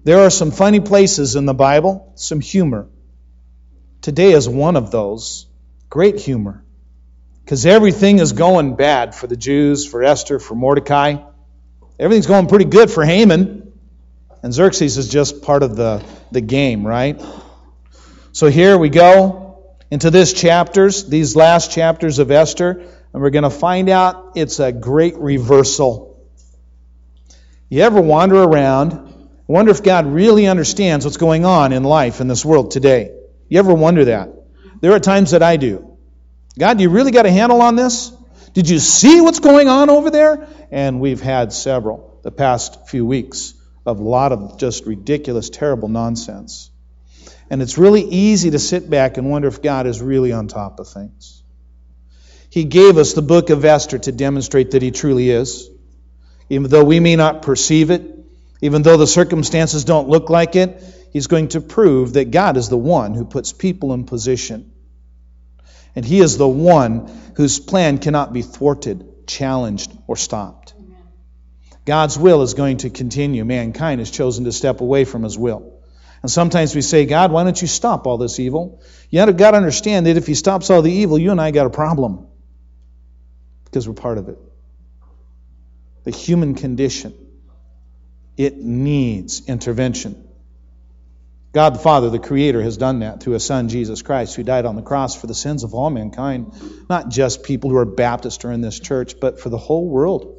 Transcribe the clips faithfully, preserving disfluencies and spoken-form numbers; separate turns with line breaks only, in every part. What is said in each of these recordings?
There are some funny places in the Bible, some humor. Today is one of those. Great humor. Because everything is going bad for the Jews, for Esther, for Mordecai. Everything's going pretty good for Haman. And Xerxes is just part of the, the game, right? So here we go into this chapters, these last chapters of Esther, and we're going to find out it's a great reversal. You ever wander around, wonder if God really understands what's going on in life in this world today? You ever wonder that? There are times that I do. God, do you really got a handle on this? Did you see what's going on over there? And we've had several the past few weeks of a lot of just ridiculous, terrible nonsense. And it's really easy to sit back and wonder if God is really on top of things. He gave us the book of Esther to demonstrate that He truly is. Even though we may not perceive it, even though the circumstances don't look like it, He's going to prove that God is the one who puts people in position. And He is the one whose plan cannot be thwarted, challenged, or stopped. God's will is going to continue. Mankind has chosen to step away from His will. And sometimes we say, God, why don't you stop all this evil? You got to understand that if He stops all the evil, you and I got a problem. Because we're part of it. The human condition, it needs intervention. God the Father, the Creator, has done that through His Son, Jesus Christ, who died on the cross for the sins of all mankind. Not just people who are Baptist or in this church, but for the whole world.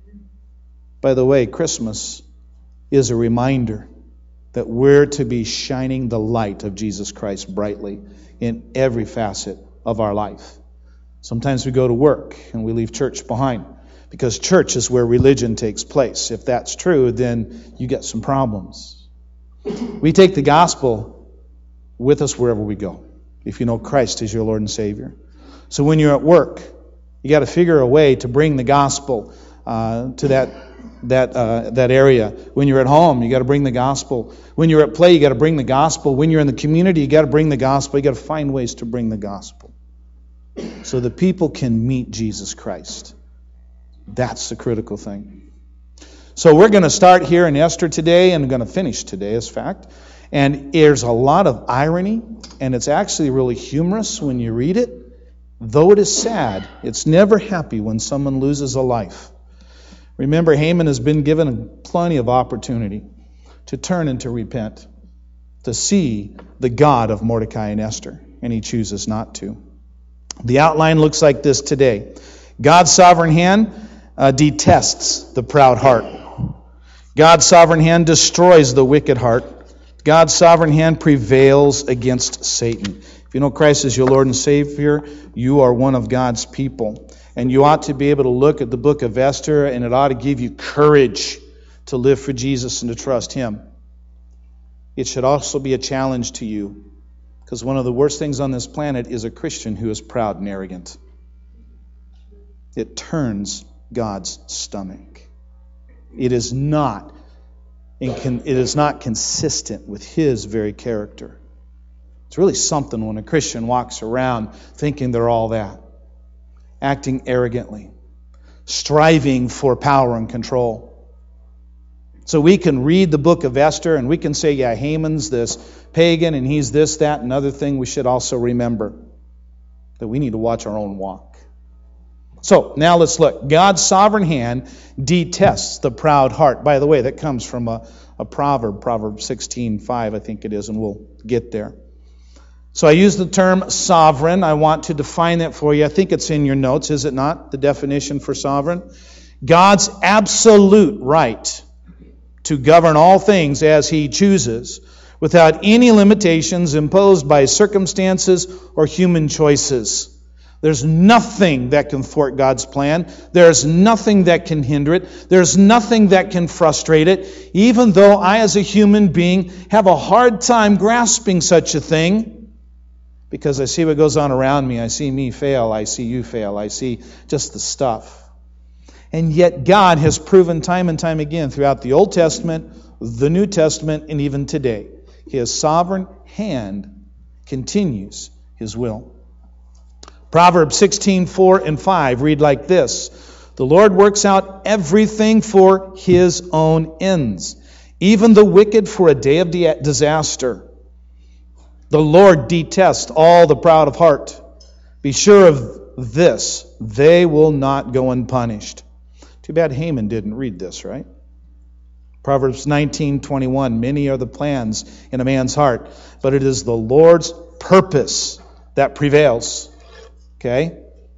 By the way, Christmas is a reminder that we're to be shining the light of Jesus Christ brightly in every facet of our life. Sometimes we go to work and we leave church behind because church is where religion takes place. If that's true, then you get some problems. We take the gospel with us wherever we go, if you know Christ is your Lord and Savior. So when you're at work, you got to figure a way to bring the gospel uh, to that that uh, that area. When you're at home, you got to bring the gospel. When you're at play, you got to bring the gospel. When you're in the community, you got to bring the gospel. You got to find ways to bring the gospel so that people can meet Jesus Christ. That's the critical thing. So we're going to start here in Esther today and going to finish today, as fact. And there's a lot of irony, and it's actually really humorous when you read it. Though it is sad, it's never happy when someone loses a life. Remember, Haman has been given plenty of opportunity to turn and to repent, to see the God of Mordecai and Esther, and he chooses not to. The outline looks like this today. God's sovereign hand uh, detests the proud heart. God's sovereign hand destroys the wicked heart. God's sovereign hand prevails against Satan. If you know Christ as your Lord and Savior, you are one of God's people. And you ought to be able to look at the book of Esther, and it ought to give you courage to live for Jesus and to trust Him. It should also be a challenge to you, because one of the worst things on this planet is a Christian who is proud and arrogant. It turns God's stomach. It is not, it is not consistent with His very character. It's really something when a Christian walks around thinking they're all that. Acting arrogantly, striving for power and control. So we can read the book of Esther and we can say, yeah, Haman's this pagan and he's this, that, and other thing. We should also remember that we need to watch our own walk. So now let's look. God's sovereign hand detests the proud heart. By the way, that comes from a, a proverb, Proverbs sixteen five, I think it is, and we'll get there. So I use the term sovereign. I want to define that for you. I think it's in your notes, is it not? The definition for sovereign. God's absolute right to govern all things as He chooses, without any limitations imposed by circumstances or human choices. There's nothing that can thwart God's plan. There's nothing that can hinder it. There's nothing that can frustrate it. Even though I, as a human being, have a hard time grasping such a thing, because I see what goes on around me. I see me fail. I see you fail. I see just the stuff. And yet God has proven time and time again throughout the Old Testament, the New Testament, and even today, His sovereign hand continues His will. Proverbs sixteen four and five read like this. The Lord works out everything for His own ends, even the wicked for a day of di- disaster. The Lord detests all the proud of heart. Be sure of this, they will not go unpunished. Too bad Haman didn't read this, right? Proverbs nineteen twenty-one, many are the plans in a man's heart, but it is the Lord's purpose that prevails. Okay?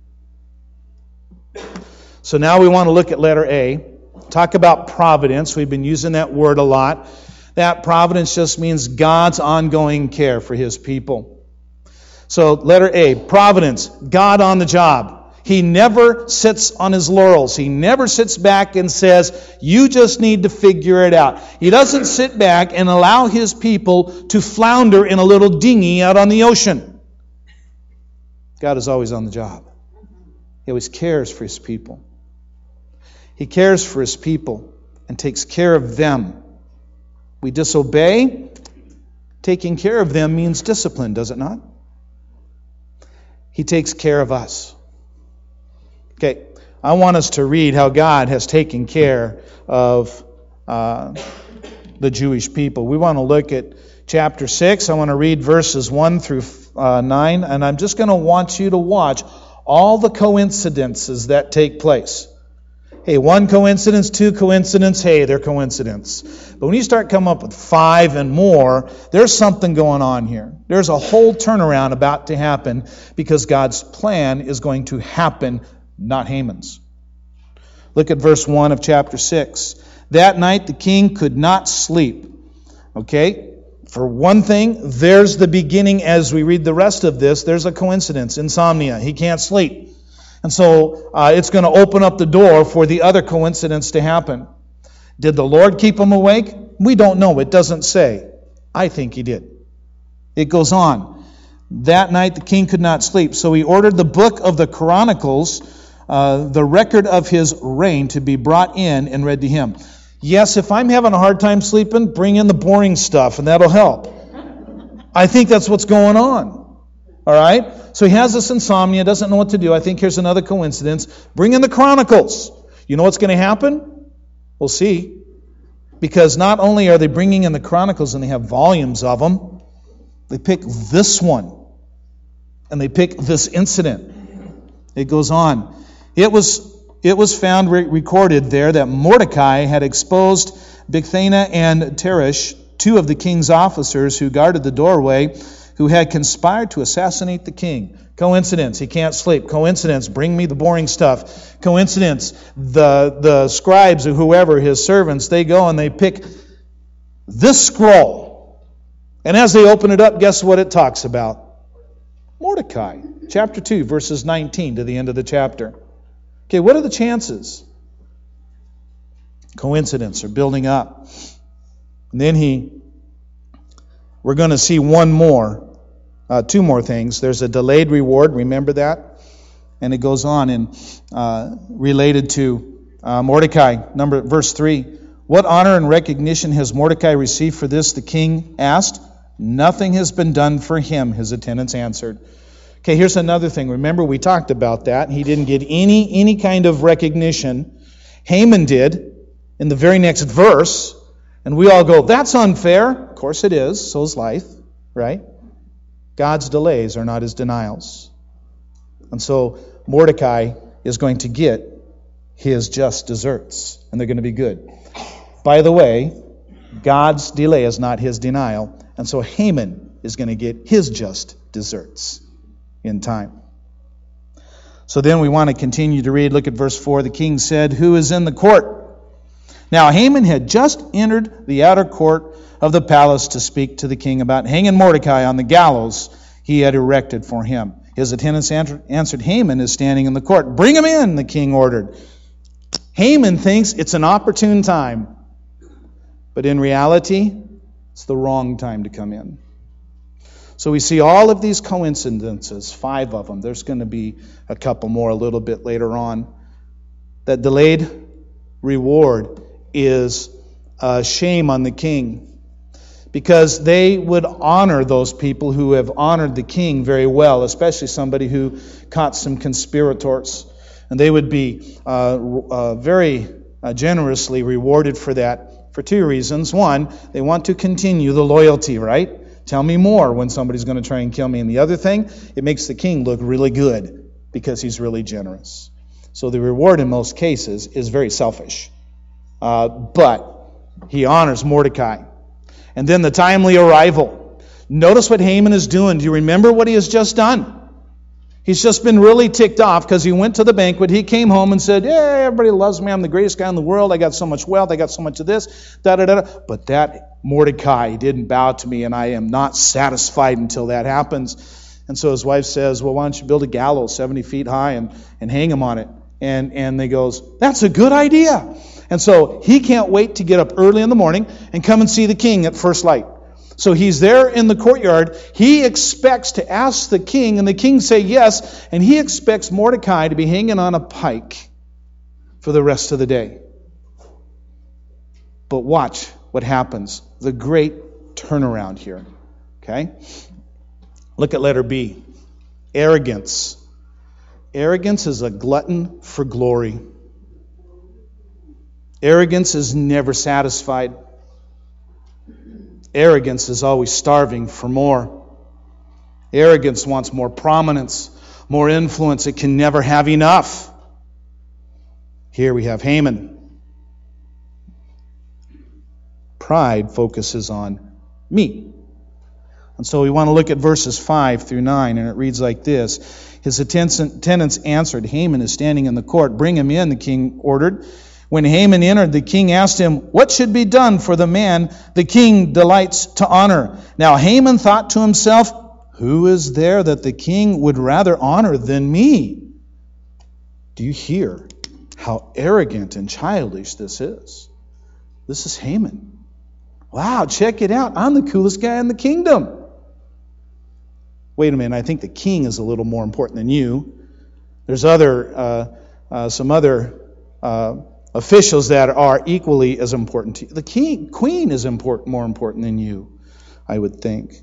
So now we want to look at letter A. Talk about providence. We've been using that word a lot. That providence just means God's ongoing care for His people. So letter A, providence, God on the job. He never sits on His laurels. He never sits back and says, you just need to figure it out. He doesn't sit back and allow His people to flounder in a little dinghy out on the ocean. God is always on the job. He always cares for His people. He cares for His people and takes care of them. We disobey. Taking care of them means discipline, does it not? He takes care of us. Okay, I want us to read how God has taken care of uh, the Jewish people. We want to look at chapter six. I want to read verses one through uh, nine, and I'm just going to want you to watch all the coincidences that take place. Hey, one coincidence, two coincidence, hey, they're coincidence. But when you start coming up with five and more, there's something going on here. There's a whole turnaround about to happen because God's plan is going to happen, not Haman's. Look at verse one of chapter six. That night the king could not sleep. Okay? For one thing, there's the beginning as we read the rest of this. There's a coincidence, insomnia. He can't sleep. And so uh, it's going to open up the door for the other coincidence to happen. Did the Lord keep him awake? We don't know. It doesn't say. I think He did. It goes on. That night the king could not sleep, so he ordered the book of the Chronicles, uh, the record of his reign, to be brought in and read to him. Yes, if I'm having a hard time sleeping, bring in the boring stuff, and that'll help. I think that's what's going on. All right? So he has this insomnia, doesn't know what to do. I think here's another coincidence. Bring in the Chronicles. You know what's going to happen? We'll see. Because not only are they bringing in the Chronicles and they have volumes of them, they pick this one. And they pick this incident. It goes on. It was, it was found re- recorded there that Mordecai had exposed Bigthana and Teresh, two of the king's officers who guarded the doorway, who had conspired to assassinate the king. Coincidence, he can't sleep. Coincidence, bring me the boring stuff. Coincidence, the, the scribes or whoever, his servants, they go and they pick this scroll. And as they open it up, guess what it talks about? Mordecai. Chapter two, verses nineteen to the end of the chapter. Okay, what are the chances? Coincidence are building up. And then he... We're going to see one more, uh, two more things. There's a delayed reward, remember that? And it goes on in uh, related to uh, Mordecai, number verse three. What honor and recognition has Mordecai received for this? The king asked. Nothing has been done for him, his attendants answered. Okay, here's another thing. Remember, we talked about that. He didn't get any, any kind of recognition. Haman did in the very next verse. And we all go, that's unfair. Of course it is. So is life, right? God's delays are not His denials. And so Mordecai is going to get his just deserts. And they're going to be good. By the way, God's delay is not His denial. And so Haman is going to get his just deserts in time. So then we want to continue to read. Look at verse four. The king said, who is in the court? Now Haman had just entered the outer court of the palace to speak to the king about hanging Mordecai on the gallows he had erected for him. His attendants answered, Haman is standing in the court. Bring him in, the king ordered. Haman thinks it's an opportune time. But in reality, it's the wrong time to come in. So we see all of these coincidences, five of them. There's going to be a couple more a little bit later on. That delayed reward is a shame on the king, because they would honor those people who have honored the king very well, especially somebody who caught some conspirators. And they would be uh, uh, very uh, generously rewarded for that. for two reasons. One, they want to continue the loyalty, right? Tell me more when somebody's going to try and kill me. And the other thing, it makes the king look really good because he's really generous. So the reward in most cases is very selfish. Uh, but he honors Mordecai. And then the timely arrival. Notice what Haman is doing. Do you remember what he has just done? He's just been really ticked off because he went to the banquet. He came home and said, "Yeah, everybody loves me. I'm the greatest guy in the world. I got so much wealth. I got so much of this." Da, da, da, da. But that Mordecai didn't bow to me, and I am not satisfied until that happens. And so his wife says, "Well, why don't you build a gallows seventy feet high and, and hang him on it?" And, and they goes, "That's a good idea." And so he can't wait to get up early in the morning and come and see the king at first light. So he's there in the courtyard. He expects to ask the king, and the king say yes, and he expects Mordecai to be hanging on a pike for the rest of the day. But watch what happens. The great turnaround here. Okay? Look at letter B. Arrogance. Arrogance is a glutton for glory. Arrogance is never satisfied. Arrogance is always starving for more. Arrogance wants more prominence, more influence. It can never have enough. Here we have Haman. Pride focuses on me. And so we want to look at verses five through nine, and it reads like this. His attendants answered, "Haman is standing in the court. Bring him in," the king ordered. When Haman entered, the king asked him, "What should be done for the man the king delights to honor?" Now Haman thought to himself, "Who is there that the king would rather honor than me?" Do you hear how arrogant and childish this is? This is Haman. Wow, check it out. I'm the coolest guy in the kingdom. Wait a minute, I think the king is a little more important than you. There's other, uh, uh, some other uh, officials that are equally as important to you. The king, queen is important, more important than you, I would think.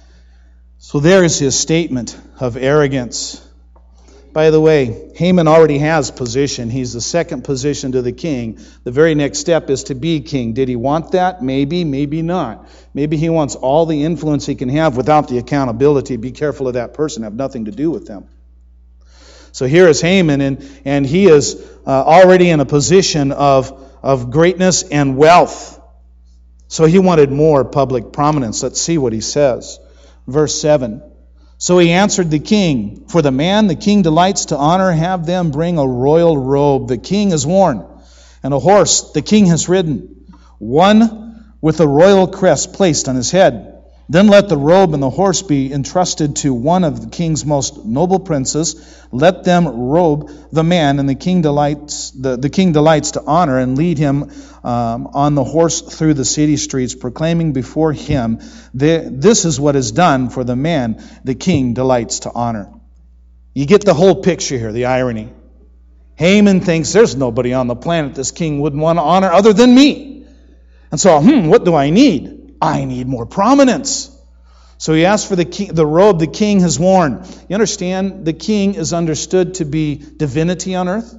So there is his statement of arrogance. By the way, Haman already has position. He's the second position to the king. The very next step is to be king. Did he want that? Maybe, maybe not. Maybe he wants all the influence he can have without the accountability. Be careful of that person. Have nothing to do with them. So here is Haman, and, and he is uh, already in a position of, of greatness and wealth. So he wanted more public prominence. Let's see what he says. Verse seven. So he answered the king, "For the man the king delights to honor, have them bring a royal robe the king has worn, and a horse the king has ridden, one with a royal crest placed on his head. Then let the robe and the horse be entrusted to one of the king's most noble princes. Let them robe the man, and the king delights the, the king delights to honor, and lead him um, on the horse through the city streets, proclaiming before him, this is what is done for the man the king delights to honor." You get the whole picture here, the irony. Haman thinks there's nobody on the planet this king wouldn't want to honor other than me. And so, hmm, what do I need? I need more prominence. So he asked for the king, the robe the king has worn. You understand, the king is understood to be divinity on earth.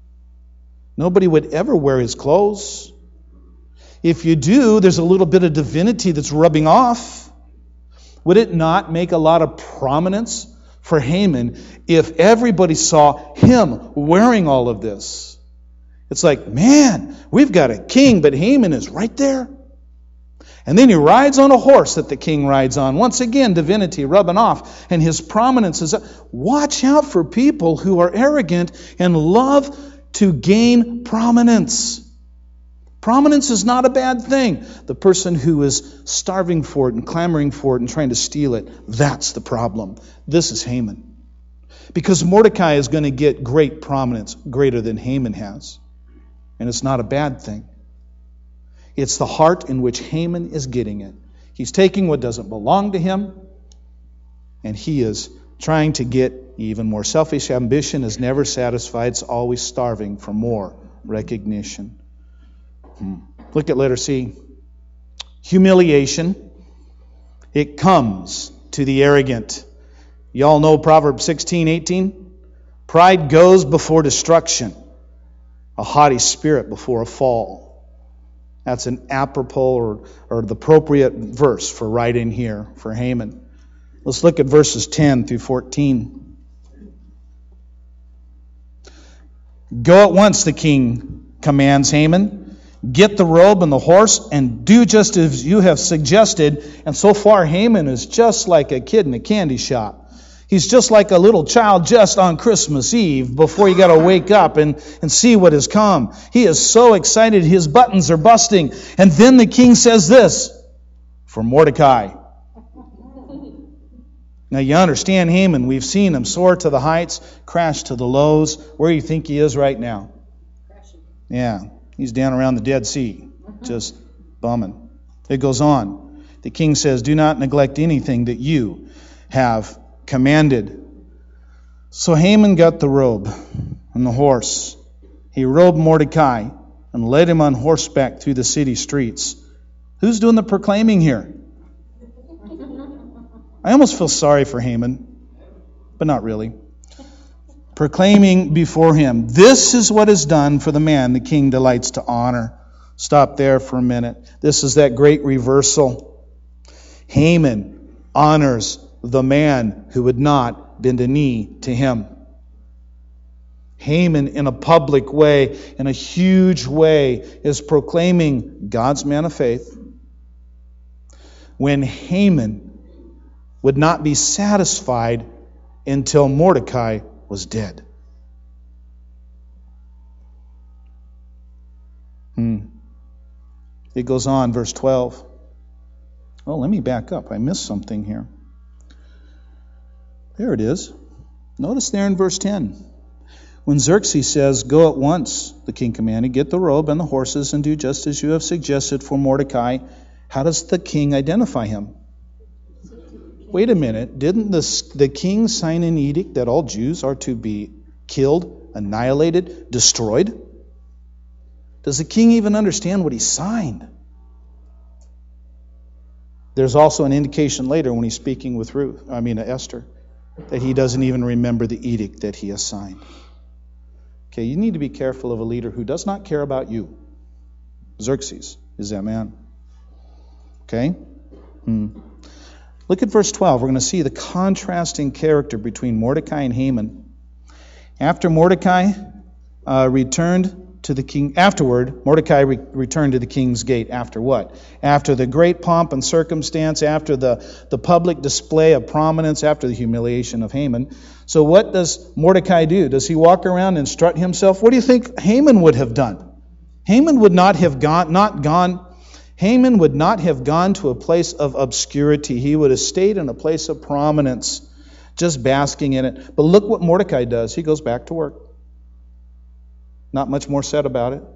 Nobody would ever wear his clothes. If you do, there's a little bit of divinity that's rubbing off. Would it not make a lot of prominence for Haman if everybody saw him wearing all of this? It's like, man, we've got a king, but Haman is right there. And then he rides on a horse that the king rides on. Once again, divinity rubbing off. And his prominence is... Watch out for people who are arrogant and love to gain prominence. Prominence is not a bad thing. The person who is starving for it and clamoring for it and trying to steal it, that's the problem. This is Haman. Because Mordecai is going to get great prominence, greater than Haman has. And it's not a bad thing. It's the heart in which Haman is getting it. He's taking what doesn't belong to him, and he is trying to get even more. Selfish ambition is never satisfied. It's always starving for more recognition. Hmm. Look at letter C. Humiliation. It comes to the arrogant. Y'all know Proverbs sixteen eighteen? Pride goes before destruction, a haughty spirit before a fall. That's an apropos or, or the appropriate verse for right in here for Haman. Let's look at verses ten through fourteen. Go at once, the king commands Haman. Get the robe and the horse and do just as you have suggested. And so far, Haman is just like a kid in a candy shop. He's just like a little child just on Christmas Eve before you got to wake up and, and see what has come. He is so excited his buttons are busting. And then the king says this, for Mordecai. Now you understand Haman. We've seen him soar to the heights, crash to the lows. Where do you think he is right now? Crashing. Yeah, he's down around the Dead Sea, just bumming. It goes on. The king says, do not neglect anything that you have commanded. So Haman got the robe and the horse. He robed Mordecai and led him on horseback through the city streets. Who's doing the proclaiming here? I almost feel sorry for Haman, but not really. Proclaiming before him, this is what is done for the man the king delights to honor. Stop there for a minute. This is that great reversal. Haman honors the man who would not bend a knee to him. Haman, in a public way, in a huge way, is proclaiming God's man of faith. When Haman would not be satisfied until Mordecai was dead. Hmm. It goes on, verse twelve. Oh, let me back up. I missed something here. There it is. Notice there in verse ten. When Xerxes says, go at once, the king commanded, get the robe and the horses and do just as you have suggested for Mordecai. How does the king identify him? Wait a minute. Didn't the, the king sign an edict that all Jews are to be killed, annihilated, destroyed? Does the king even understand what he signed? There's also an indication later when he's speaking with Ruth, I mean Esther, that he doesn't even remember the edict that he has signed. Okay, you need to be careful of a leader who does not care about you. Xerxes is that man. Okay? Hmm. Look at verse twelve. We're going to see the contrasting character between Mordecai and Haman. After Mordecai uh, returned to the king, afterward, Mordecai re- returned to the king's gate. After what? After the great pomp and circumstance, after the, the public display of prominence, after the humiliation of Haman. So what does Mordecai do? Does he walk around and strut himself? What do you think Haman would have done? Haman would not have gone, not gone, Haman would not have gone to a place of obscurity. He would have stayed in a place of prominence, just basking in it. But look what Mordecai does. He goes back to work. Not much more said about it.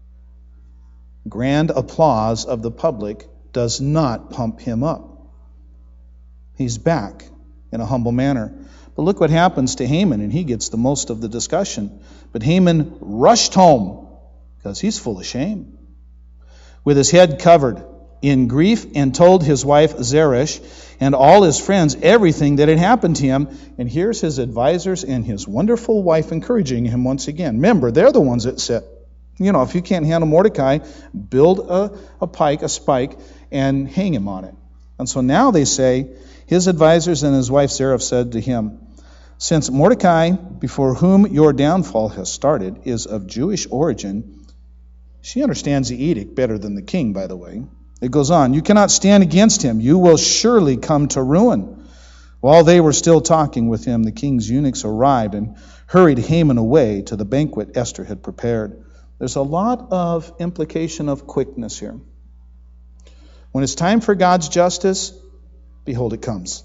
Grand applause of the public does not pump him up. He's back in a humble manner. But look what happens to Haman, and he gets the most of the discussion. But Haman rushed home because he's full of shame, with his head covered in grief, and told his wife Zeresh and all his friends everything that had happened to him. And here's his advisors and his wonderful wife encouraging him once again. Remember, they're the ones that said, you know, if you can't handle Mordecai, build a, a pike, a spike, and hang him on it. And so now they say, his advisors and his wife Zeresh said to him, since Mordecai, before whom your downfall has started, is of Jewish origin, she understands the edict better than the king, by the way. It goes on, you cannot stand against him. You will surely come to ruin. While they were still talking with him, the king's eunuchs arrived and hurried Haman away to the banquet Esther had prepared. There's a lot of implication of quickness here. When it's time for God's justice, behold, it comes.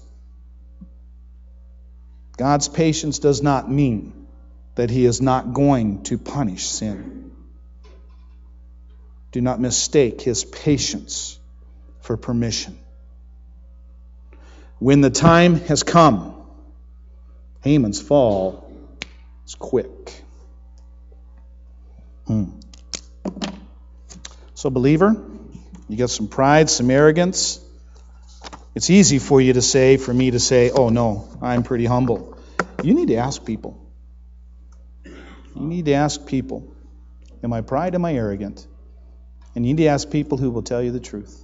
God's patience does not mean that he is not going to punish sin. Do not mistake his patience for permission. When the time has come, Haman's fall is quick. Hmm. So, believer, you got some pride, some arrogance. It's easy for you to say, for me to say, oh no, I'm pretty humble. You need to ask people. You need to ask people, am I pride, am I arrogant? And you need to ask people who will tell you the truth.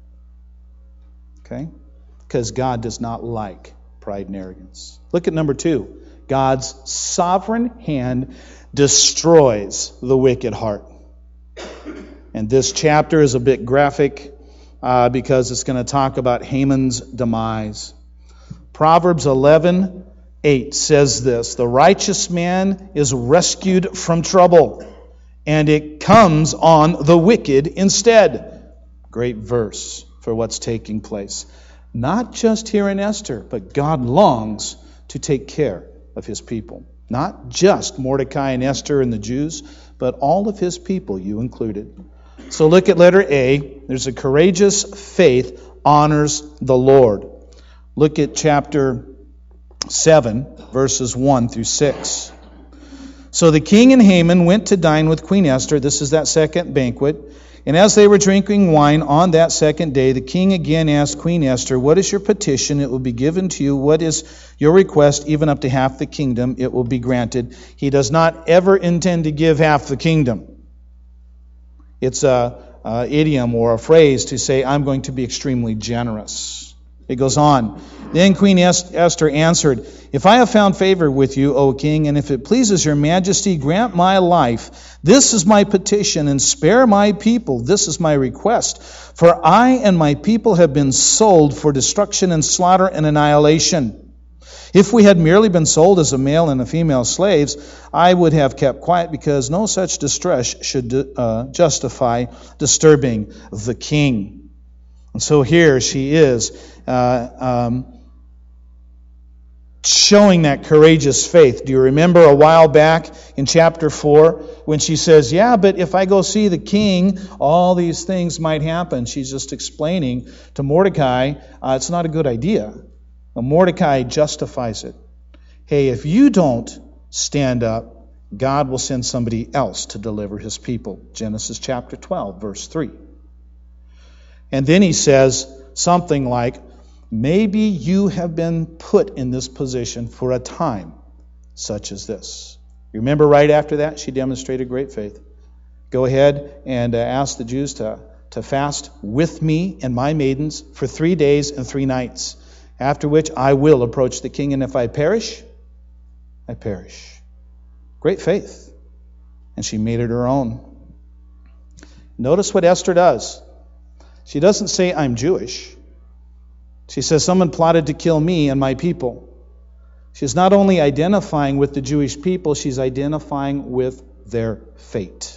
Okay? Because God does not like pride and arrogance. Look at number two. God's sovereign hand destroys the wicked heart. And this chapter is a bit graphic uh, because it's going to talk about Haman's demise. Proverbs eleven eight says this, "The righteous man is rescued from trouble, and it comes on the wicked instead." Great verse for what's taking place. Not just here in Esther, but God longs to take care of His people. Not just Mordecai and Esther and the Jews, but all of His people, you included. So look at letter A. There's a courageous faith honors the Lord. Look at chapter seven, verses one through six. "So the king and Haman went to dine with Queen Esther." This is that second banquet. "And as they were drinking wine on that second day, the king again asked Queen Esther, 'What is your petition? It will be given to you. What is your request? Even up to half the kingdom, it will be granted.'" He does not ever intend to give half the kingdom. It's a, a idiom or a phrase to say, "I'm going to be extremely generous." It goes on. "Then Queen Esther answered, 'If I have found favor with you, O king, and if it pleases your majesty, grant my life. This is my petition, and spare my people. This is my request. For I and my people have been sold for destruction and slaughter and annihilation. If we had merely been sold as a male and a female slaves, I would have kept quiet, because no such distress should uh, justify disturbing the king.'" And so here she is uh, um, showing that courageous faith. Do you remember a while back in chapter four when she says, "Yeah, but if I go see the king, all these things might happen." She's just explaining to Mordecai, uh, it's not a good idea. Well, Mordecai justifies it. Hey, if you don't stand up, God will send somebody else to deliver His people. Genesis chapter twelve, verse three. And then he says something like, "Maybe you have been put in this position for a time such as this." You remember right after that, she demonstrated great faith. "Go ahead and uh, ask the Jews to, to fast with me and my maidens for three days and three nights, after which I will approach the king, and if I perish, I perish." Great faith. And she made it her own. Notice what Esther does. She doesn't say, "I'm Jewish." She says, "Someone plotted to kill me and my people." She's not only identifying with the Jewish people, she's identifying with their fate.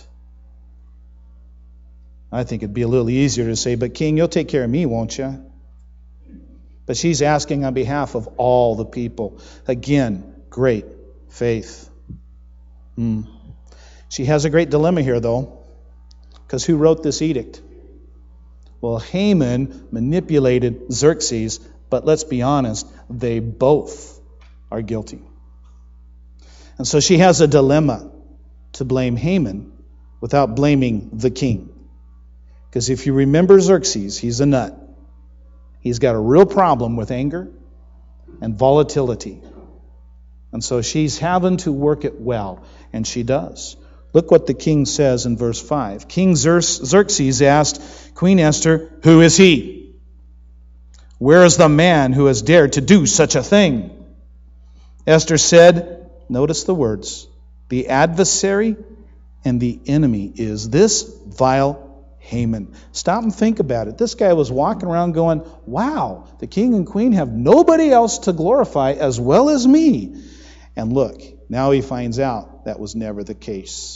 I think it'd be a little easier to say, "But king, you'll take care of me, won't you?" But she's asking on behalf of all the people. Again, great faith. Hmm. She has a great dilemma here, though, because who wrote this edict? Well, Haman manipulated Xerxes, but let's be honest, they both are guilty. And so she has a dilemma to blame Haman without blaming the king. Because if you remember Xerxes, he's a nut. He's got a real problem with anger and volatility. And so she's having to work it well, and she does. Look what the king says in verse five. "King Xerxes asked Queen Esther, 'Who is he? Where is the man who has dared to do such a thing?' Esther said," notice the words, "the adversary and the enemy is this vile Haman." Stop and think about it. This guy was walking around going, "Wow, the king and queen have nobody else to glorify as well as me." And look, now he finds out that was never the case.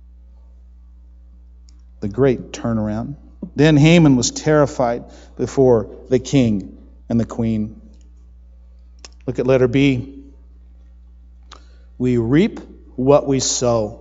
The great turnaround. Then Haman was terrified before the king and the queen. Look at letter B. We reap what we sow.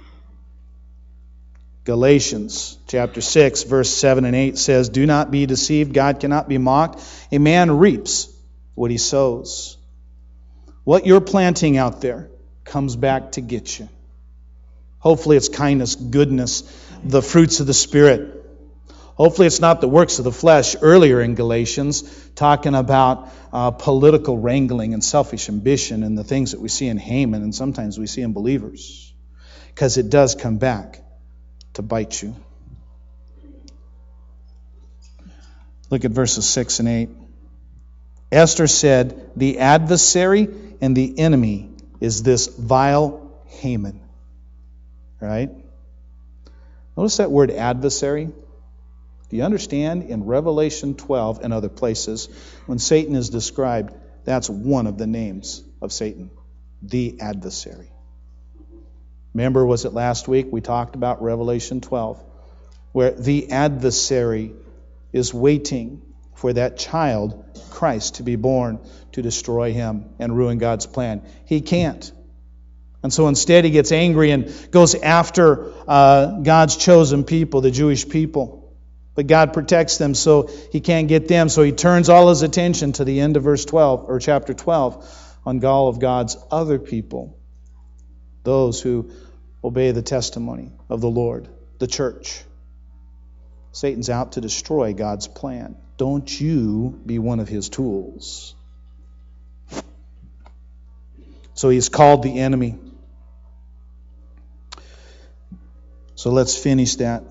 Galatians chapter six, verse seven and eight says, "Do not be deceived. God cannot be mocked. A man reaps what he sows." What you're planting out there comes back to get you. Hopefully it's kindness, goodness, the fruits of the Spirit. Hopefully it's not the works of the flesh earlier in Galatians, talking about uh, political wrangling and selfish ambition and the things that we see in Haman and sometimes we see in believers. Because it does come back to bite you. Look at verses six and eight. Esther said, the adversary and the enemy is this vile Haman. Right? Notice that word adversary. Do you understand in Revelation twelve and other places, when Satan is described, that's one of the names of Satan, the adversary. Remember, was it last week we talked about Revelation twelve, where the adversary is waiting for that child, Christ, to be born to destroy him and ruin God's plan. He can't. And so instead he gets angry and goes after uh, God's chosen people, the Jewish people. But God protects them, so he can't get them. So he turns all his attention to the end of verse twelve, or chapter twelve, on all of God's other people. Those who obey the testimony of the Lord, the church. Satan's out to destroy God's plan. Don't you be one of his tools. So he's called the enemy. So let's finish that.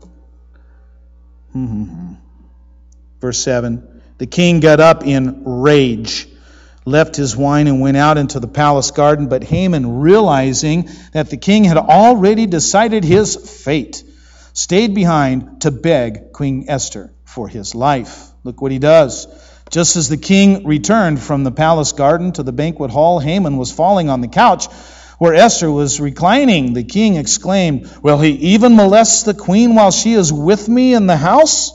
Mm-hmm. Verse seven. The king got up in rage, left his wine and went out into the palace garden. But Haman, realizing that the king had already decided his fate, stayed behind to beg Queen Esther for his life. Look what he does. Just as the king returned from the palace garden to the banquet hall, Haman was falling on the couch where Esther was reclining. The king exclaimed, "Will he even molest the queen while she is with me in the house?"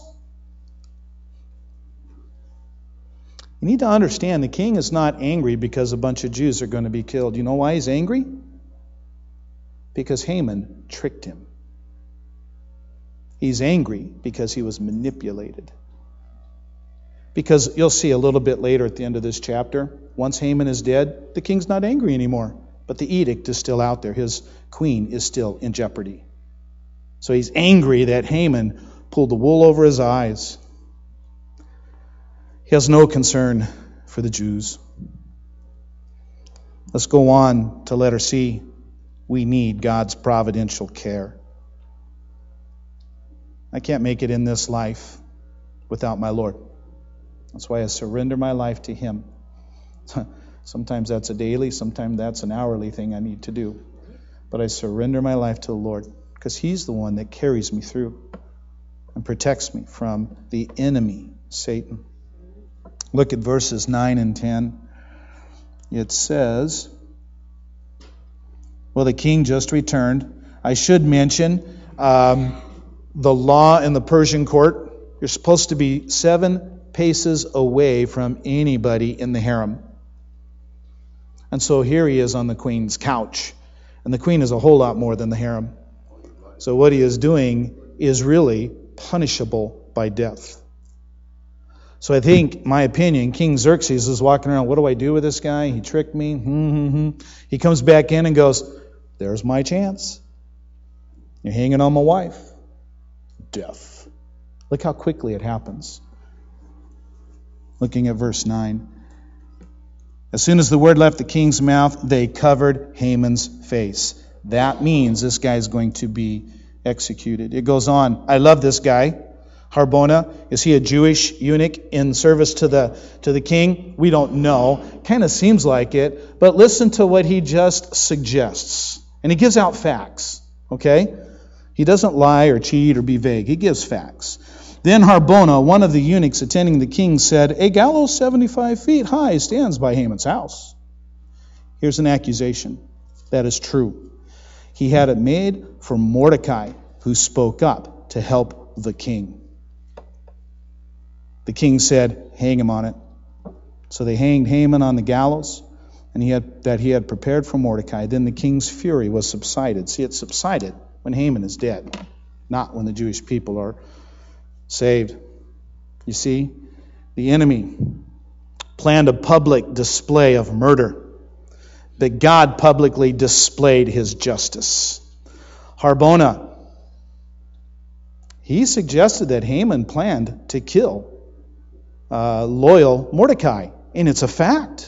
You need to understand, the king is not angry because a bunch of Jews are going to be killed. You know why he's angry? Because Haman tricked him. He's angry because he was manipulated. Because you'll see a little bit later at the end of this chapter, once Haman is dead, the king's not angry anymore. But the edict is still out there. His queen is still in jeopardy. So he's angry that Haman pulled the wool over his eyes. He has no concern for the Jews. Let's go on to letter C. We need God's providential care. I can't make it in this life without my Lord. That's why I surrender my life to him. Sometimes that's a daily, sometimes that's an hourly thing I need to do. But I surrender my life to the Lord because he's the one that carries me through and protects me from the enemy, Satan. Look at verses nine and ten. It says, well, the king just returned. I should mention um, the law in the Persian court. You're supposed to be seven paces away from anybody in the harem. And so here he is on the queen's couch. And the queen is a whole lot more than the harem. So what he is doing is really punishable by death. So I think, my opinion, King Xerxes is walking around, what do I do with this guy? He tricked me. Mm-hmm. He comes back in and goes, there's my chance. You're hanging on my wife. Death. Look how quickly it happens. Looking at verse nine. As soon as the word left the king's mouth, they covered Haman's face. That means this guy is going to be executed. It goes on. I love this guy. Harbona, is he a Jewish eunuch in service to the to the king? We don't know. Kind of seems like it. But listen to what he just suggests. And he gives out facts. Okay? He doesn't lie or cheat or be vague. He gives facts. Then Harbona, one of the eunuchs attending the king, said, a gallows seventy-five feet high stands by Haman's house. Here's an accusation. That is true. He had it made for Mordecai, who spoke up to help the king. The king said, hang him on it. So they hanged Haman on the gallows and he had that he had prepared for Mordecai. Then the king's fury was subsided. See, it subsided when Haman is dead, not when the Jewish people are saved. You see, the enemy planned a public display of murder, but God publicly displayed his justice. Harbona, he suggested that Haman planned to kill uh, loyal Mordecai, and it's a fact.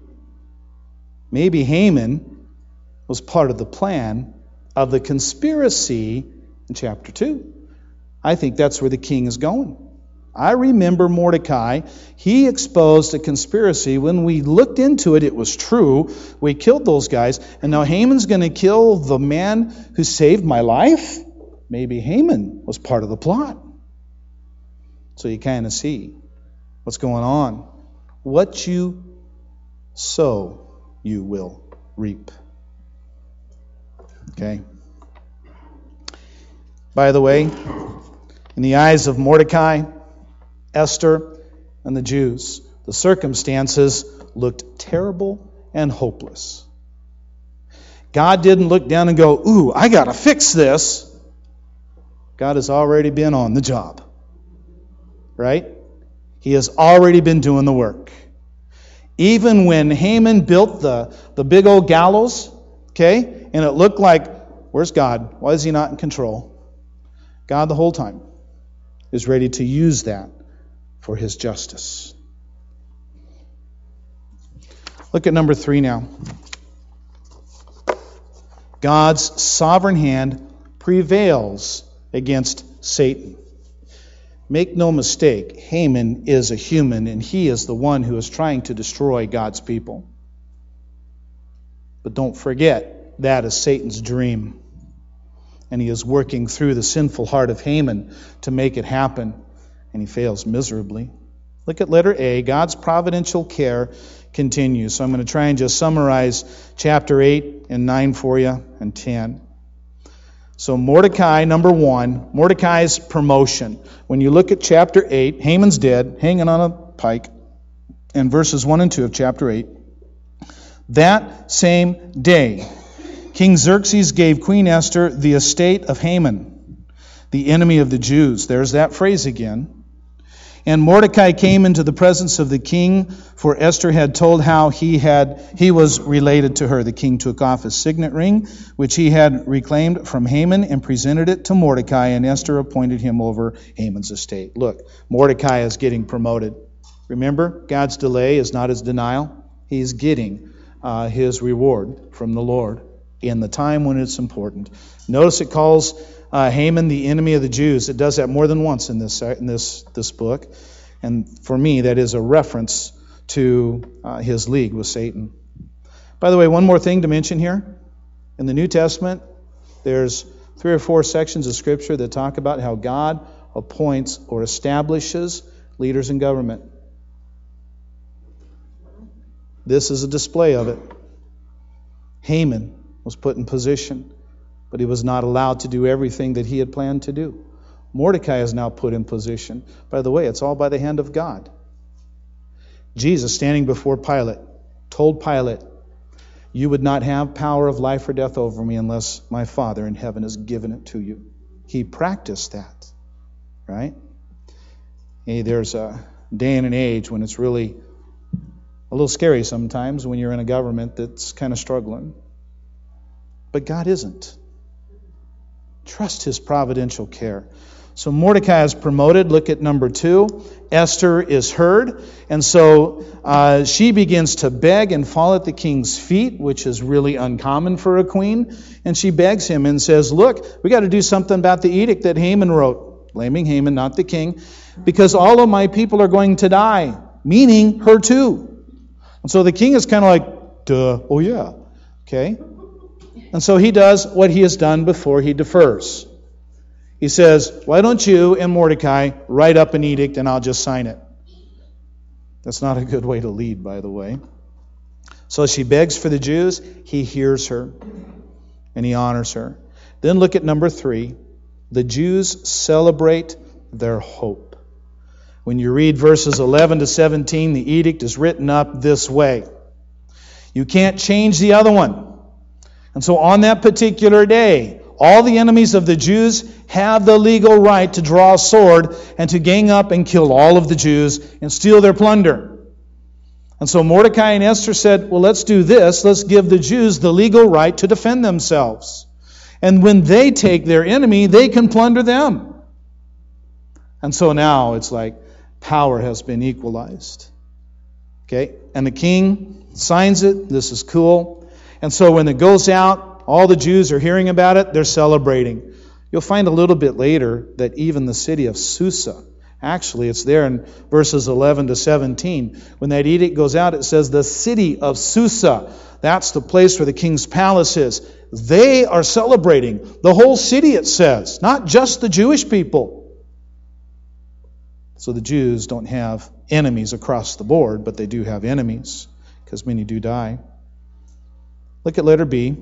Maybe Haman was part of the plan of the conspiracy in chapter two. I think that's where the king is going. I remember Mordecai. He exposed a conspiracy. When we looked into it, it was true. We killed those guys. And now Haman's going to kill the man who saved my life? Maybe Haman was part of the plot. So you kind of see what's going on. What you sow, you will reap. Okay? By the way, in the eyes of Mordecai, Esther, and the Jews, the circumstances looked terrible and hopeless. God didn't look down and go, ooh, I got to fix this. God has already been on the job. Right? He has already been doing the work. Even when Haman built the, the big old gallows, okay, and it looked like, where's God? Why is he not in control? God the whole time is ready to use that for his justice. Look at number three now. God's sovereign hand prevails against Satan. Make no mistake, Haman is a human, and he is the one who is trying to destroy God's people. But don't forget, that is Satan's dream. And he is working through the sinful heart of Haman to make it happen, and he fails miserably. Look at letter A. God's providential care continues. So I'm going to try and just summarize chapter eight and nine for you, and ten. So Mordecai, number one, Mordecai's promotion. When you look at chapter eight, Haman's dead, hanging on a pike, and verses one and two of chapter eight. That same day, King Xerxes gave Queen Esther the estate of Haman, the enemy of the Jews. There's that phrase again. And Mordecai came into the presence of the king, for Esther had told how he had he was related to her. The king took off his signet ring, which he had reclaimed from Haman, and presented it to Mordecai, and Esther appointed him over Haman's estate. Look, Mordecai is getting promoted. Remember, God's delay is not his denial. He's getting uh, his reward from the Lord in the time when it's important. Notice it calls Uh, Haman, the enemy of the Jews. It does that more than once in this in this this book. And for me, that is a reference to uh, his league with Satan. By the way, one more thing to mention here. In the New Testament, there's three or four sections of Scripture that talk about how God appoints or establishes leaders in government. This is a display of it. Haman was put in position, but he was not allowed to do everything that he had planned to do. Mordecai is now put in position. By the way, it's all by the hand of God. Jesus, standing before Pilate, told Pilate, you would not have power of life or death over me unless my Father in heaven has given it to you. He practiced that, right? Hey, there's a day and an age when it's really a little scary sometimes when you're in a government that's kind of struggling. But God isn't. Trust his providential care. So Mordecai is promoted. Look at number two. Esther is heard. And so uh, she begins to beg and fall at the king's feet, which is really uncommon for a queen. And she begs him and says, look, we got to do something about the edict that Haman wrote. Blaming Haman, not the king. Because all of my people are going to die. Meaning her too. And so the king is kind of like, duh, oh yeah. Okay. And so he does what he has done before. He defers. He says, why don't you and Mordecai write up an edict and I'll just sign it. That's not a good way to lead, by the way. So she begs for the Jews. He hears her and he honors her. Then look at number three. The Jews celebrate their hope. When you read verses eleven to seventeen, the edict is written up this way. You can't change the other one. And so on that particular day, all the enemies of the Jews have the legal right to draw a sword and to gang up and kill all of the Jews and steal their plunder. And so Mordecai and Esther said, well, let's do this. Let's give the Jews the legal right to defend themselves. And when they take their enemy, they can plunder them. And so now it's like power has been equalized. Okay? And the king signs it. This is cool. And so when it goes out, all the Jews are hearing about it, they're celebrating. You'll find a little bit later that even the city of Susa Actually, it's there in verses eleven to seventeen. When that edict goes out, it says, the city of Susa, that's the place where the king's palace is. They are celebrating. The whole city, it says, not just the Jewish people. So the Jews don't have enemies across the board, but they do have enemies, because many do die. Look at letter B.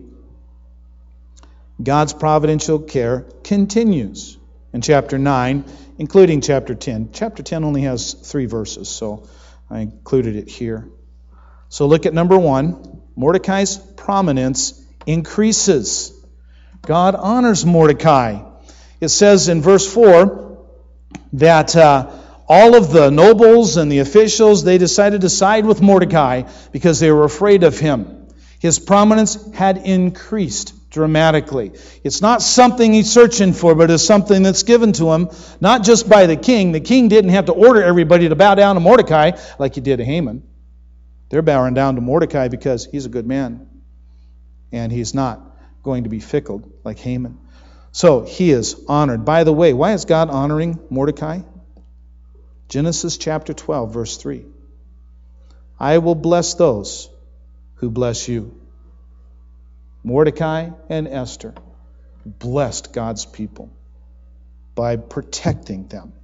God's providential care continues in chapter nine, including chapter ten. Chapter ten only has three verses, so I included it here. So look at number one. Mordecai's prominence increases. God honors Mordecai. It says in verse four that uh, all of the nobles and the officials, they decided to side with Mordecai because they were afraid of him. His prominence had increased dramatically. It's not something he's searching for, but it's something that's given to him, not just by the king. The king didn't have to order everybody to bow down to Mordecai like he did to Haman. They're bowing down to Mordecai because he's a good man, and he's not going to be fickle like Haman. So he is honored. By the way, why is God honoring Mordecai? Genesis chapter twelve, verse three. I will bless those who bless you. Mordecai and Esther blessed God's people by protecting them.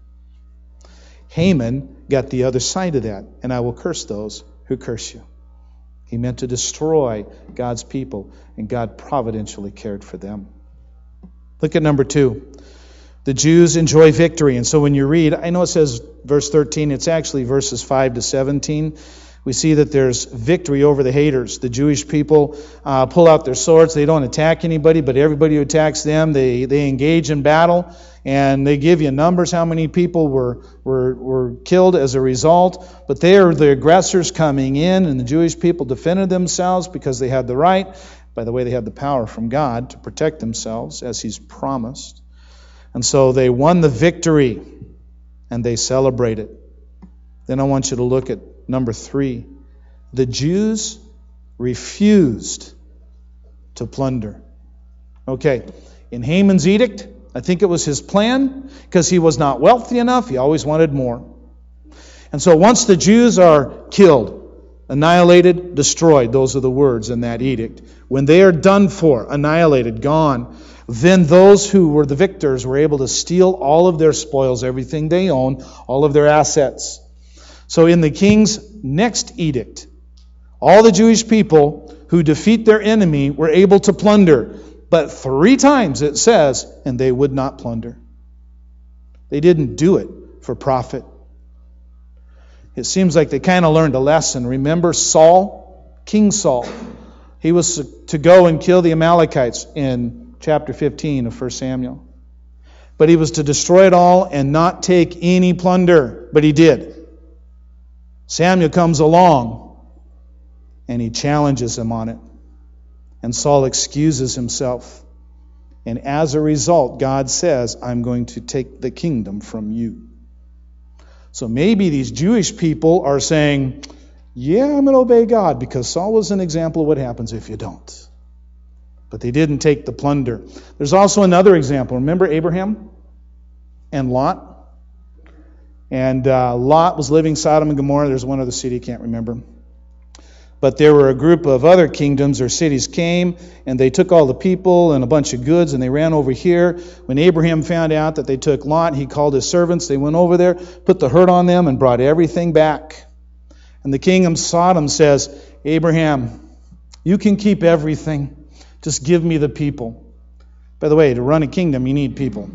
Haman got the other side of that, and I will curse those who curse you. He meant to destroy God's people, and God providentially cared for them. Look at number two. The Jews enjoy victory. And so when you read, I know it says verse thirteen, it's actually verses five to seventeen. We see that there's victory over the haters. The Jewish people uh, pull out their swords. They don't attack anybody, but everybody who attacks them, they, they engage in battle. And they give you numbers how many people were, were, were killed as a result. But they are the aggressors coming in, and the Jewish people defended themselves because they had the right. By the way, they had the power from God to protect themselves as He's promised. And so they won the victory, and they celebrate it. Then I want you to look at number three. The Jews refused to plunder. Okay, in Haman's edict, I think it was his plan, because he was not wealthy enough, he always wanted more. And so once the Jews are killed, annihilated, destroyed, those are the words in that edict. When they are done for, annihilated, gone, then those who were the victors were able to steal all of their spoils, everything they owned, all of their assets. So in the king's next edict, all the Jewish people who defeat their enemy were able to plunder. But three times it says, and they would not plunder. They didn't do it for profit. It seems like they kind of learned a lesson. Remember Saul? King Saul. He was to go and kill the Amalekites in chapter fifteen of First Samuel. But he was to destroy it all and not take any plunder. But he did. Samuel comes along and he challenges him on it. And Saul excuses himself. And as a result, God says, I'm going to take the kingdom from you. So maybe these Jewish people are saying, yeah, I'm going to obey God, because Saul was an example of what happens if you don't. But they didn't take the plunder. There's also another example. Remember Abraham and Lot? And uh, Lot was living Sodom and Gomorrah. There's one other city, I can't remember. But there were a group of other kingdoms or cities came, and they took all the people and a bunch of goods, and they ran over here. When Abraham found out that they took Lot, he called his servants. They went over there, put the hurt on them, and brought everything back. And the king of Sodom says, Abraham, you can keep everything. Just give me the people. By the way, to run a kingdom, you need people.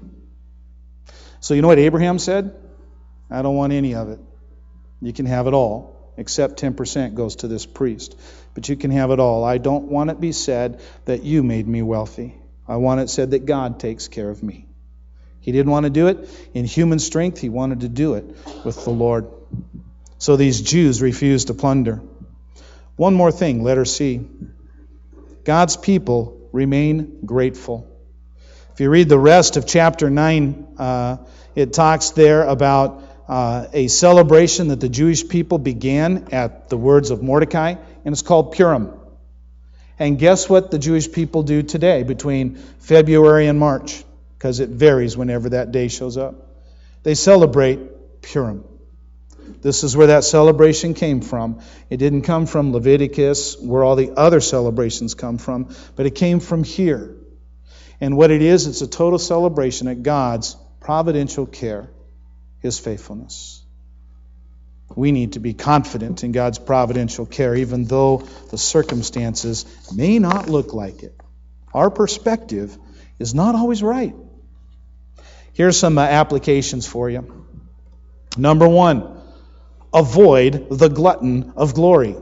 So you know what Abraham said? I don't want any of it. You can have it all, except ten percent goes to this priest. But you can have it all. I don't want it be said that you made me wealthy. I want it said that God takes care of me. He didn't want to do it in human strength. He wanted to do it with the Lord. So these Jews refused to plunder. One more thing, letter C. God's people remain grateful. If you read the rest of chapter nine, uh, it talks there about Uh, a celebration that the Jewish people began at the words of Mordecai, and it's called Purim. And guess what the Jewish people do today between February and March? Because it varies whenever that day shows up. They celebrate Purim. This is where that celebration came from. It didn't come from Leviticus, where all the other celebrations come from, but it came from here. And what it is, it's a total celebration at God's providential care, His faithfulness. We need to be confident in God's providential care, even though the circumstances may not look like it. Our perspective is not always right. Here's some uh, applications for you. Number one, avoid the glutton of glory.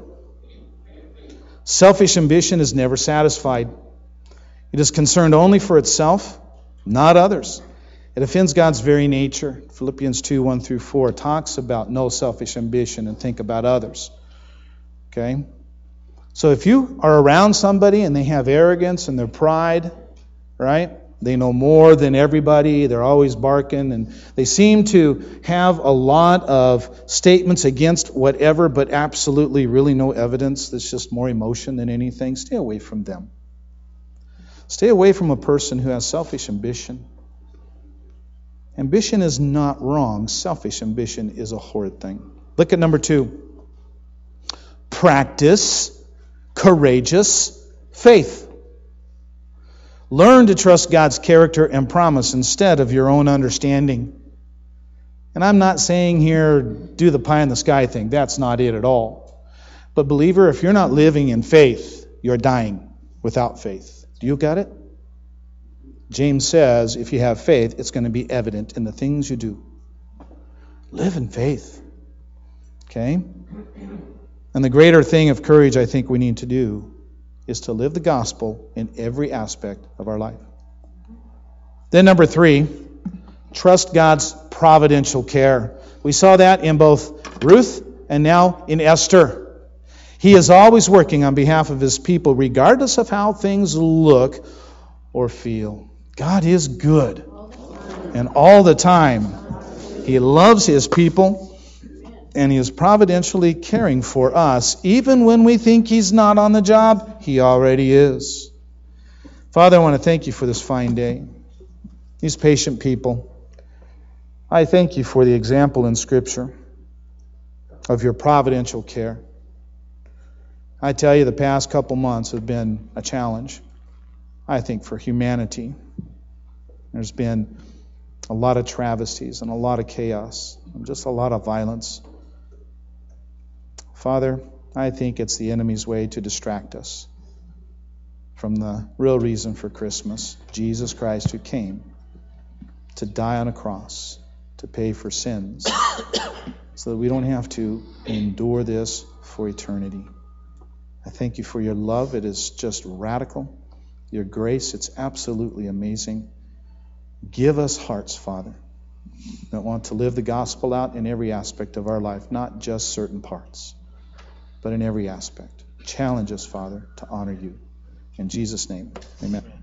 Selfish ambition is never satisfied. It is concerned only for itself, not others. It offends God's very nature. Philippians two, one through four talks about no selfish ambition and think about others. Okay? So if you are around somebody and they have arrogance and their pride, right? They know more than everybody. They're always barking. And they seem to have a lot of statements against whatever, but absolutely really no evidence. That's just more emotion than anything. Stay away from them. Stay away from a person who has selfish ambition. Ambition is not wrong. Selfish ambition is a horrid thing. Look at number two. Practice courageous faith. Learn to trust God's character and promise instead of your own understanding. And I'm not saying here, do the pie in the sky thing. That's not it at all. But believer, if you're not living in faith, you're dying without faith. Do you get it? James says, if you have faith, it's going to be evident in the things you do. Live in faith. Okay? And the greater thing of courage I think we need to do is to live the gospel in every aspect of our life. Then number three, trust God's providential care. We saw that in both Ruth and now in Esther. He is always working on behalf of His people, regardless of how things look or feel. God is good. And all the time, He loves His people. And He is providentially caring for us. Even when we think He's not on the job, He already is. Father, I want to thank You for this fine day. These patient people. I thank You for the example in Scripture of Your providential care. I tell you, the past couple months have been a challenge, I think, for humanity. There's been a lot of travesties and a lot of chaos and just a lot of violence. Father, I think it's the enemy's way to distract us from the real reason for Christmas, Jesus Christ, who came to die on a cross, to pay for sins, so that we don't have to endure this for eternity. I thank You for Your love. It is just radical. Your grace, it's absolutely amazing. Give us hearts, Father, that want to live the gospel out in every aspect of our life, not just certain parts, but in every aspect. Challenge us, Father, to honor You. In Jesus' name, amen.